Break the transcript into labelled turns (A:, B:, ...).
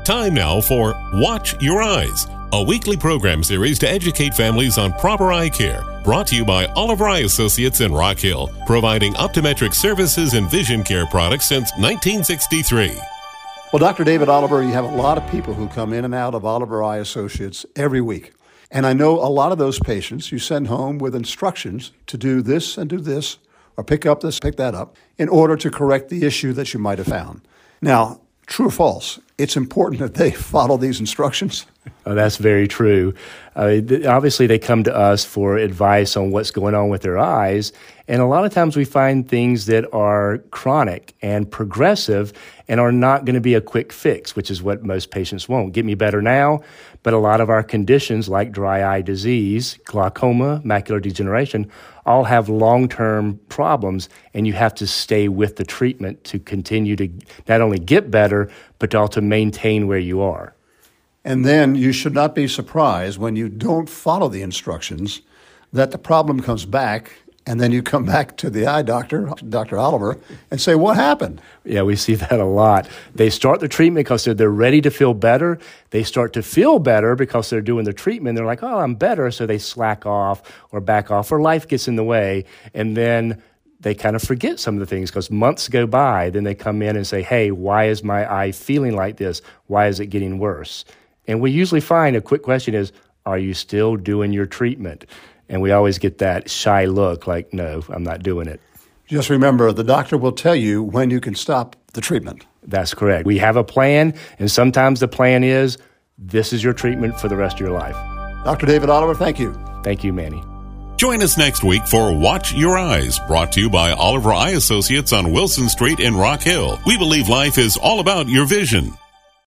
A: Time now for Watch Your Eyes, a weekly program series to educate families on proper eye care. Brought to you by Oliver Eye Associates in Rock Hill, providing optometric services and vision care products since 1963.
B: Well, Dr. David Oliver, you have a lot of people who come in and out of Oliver Eye Associates every week. And I know a lot of those patients you send home with instructions to do this and do this, or pick up this, pick that up, in order to correct the issue that you might have found. Now, true or false, it's important that they follow these instructions?
C: Oh, that's very true. Obviously, they come to us for advice on what's going on with their eyes, and a lot of times we find things that are chronic and progressive and are not going to be a quick fix, which is what most patients want. Get me better now, but a lot of our conditions like dry eye disease, glaucoma, macular degeneration, all have long-term problems, and you have to stay with the treatment to continue to not only get better, but to also maintain where you are.
B: And then you should not be surprised when you don't follow the instructions that the problem comes back, and then you come back to the eye doctor, Dr. Oliver, and say, what happened?
C: Yeah, we see that a lot. They start the treatment because they're ready to feel better. They start to feel better because they're doing the treatment. They're like, oh, I'm better. So they slack off or back off, or life gets in the way. And then they kind of forget some of the things because months go by. Then they come in and say, hey, why is my eye feeling like this? Why is it getting worse? And we usually find a quick question is, are you still doing your treatment? And we always get that shy look like, no, I'm not doing it.
B: Just remember, the doctor will tell you when you can stop the treatment.
C: That's correct. We have a plan, and sometimes the plan is, this is your treatment for the rest of your life.
B: Dr. David Oliver, thank you.
C: Thank you, Manny.
A: Join us next week for Watch Your Eyes, brought to you by Oliver Eye Associates on Wilson Street in Rock Hill. We believe life is all about your vision.